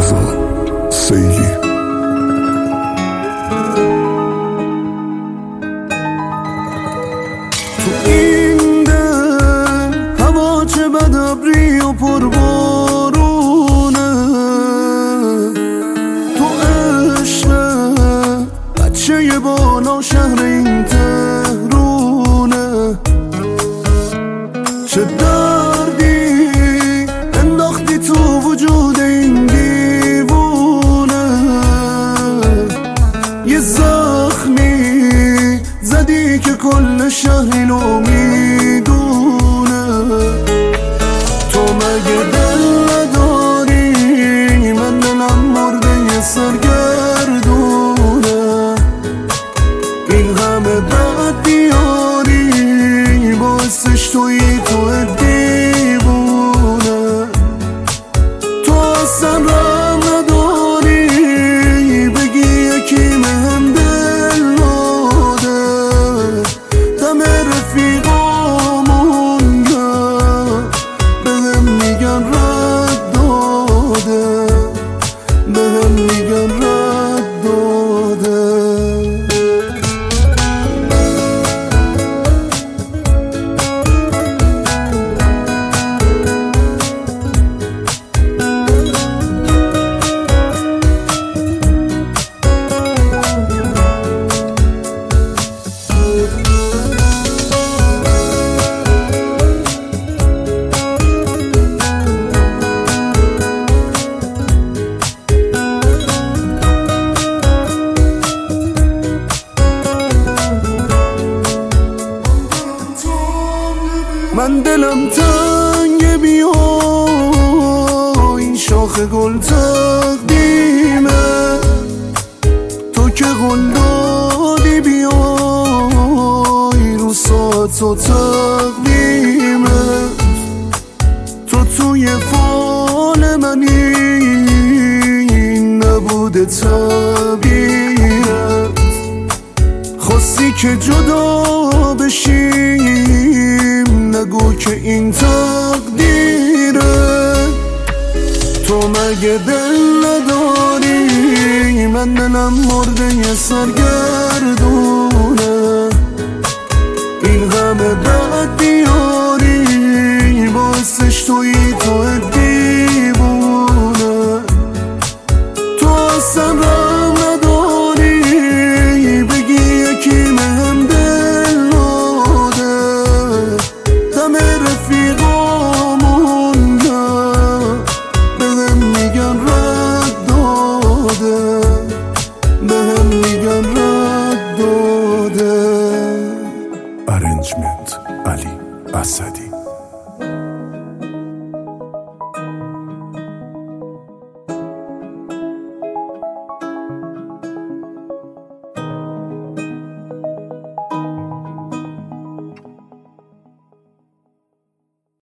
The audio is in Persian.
رضا سیلی. تو این دل هوا چه بد ابری و پربارونه، تو عشق بچه بالا شهر این تهرونه. چه دردی انداختی تو وجود این دیوونه، یه زخمی زدی که کل شهر اینو میدونه. تو مگه دل نداری؟ من دلم مرده سرگردونه. این همه بد بیاری باعثش تویی تو دیوونه. تو اصلا رم نداری بگی یکی مهم دل داده. دم رفیقامون بهم میگن رد داده، بهم میگن رد داده. من دلم تنگ بیا این شاخ گل تقدیمه. تو که قول دادی بیای رو ساعت و تقدیمه. تو توی فال منی نبوده طبیعت، خواستی که جدا بشیم نگو که این تقدیره. تو مگه دل نداری؟ من دلم مرده سرگردونه. این همه بد بیاری باعثش تویی تو دیوونه. تو اصلا رم نداری بگی یکی مهم دل داده. دم رفیقامون بهم میگن رد داده، بهم میگن رد داده. ارنجمنت علی اسدی.